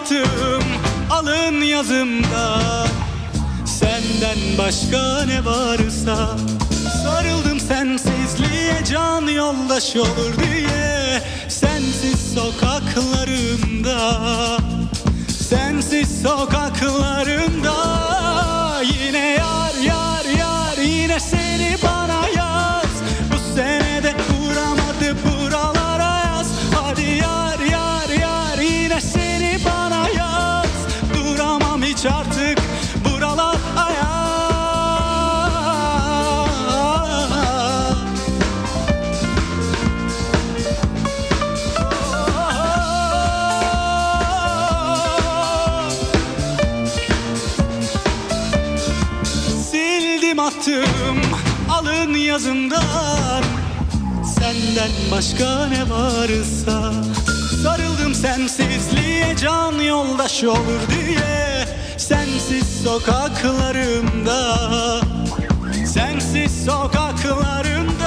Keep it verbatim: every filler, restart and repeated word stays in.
attım alın yazımdan. Senden başka ne varsa sarıldım sensizliğe, can yoldaş olur diye. Sensiz sokaklarımda, sensiz sokaklarımda yine yar yar yar, yine seni bana yaz. Bu senede uğramadı buralara yaz. Hadi yar yar yar, yine seni bana yaz. Duramam hiç artık buralar ayaz. Sildim attım alın yazımdan. Senden başka ne varsa sarıldım sensizliğe, can yoldaş olur diye. Sensiz sokaklarımda, sensiz sokaklarımda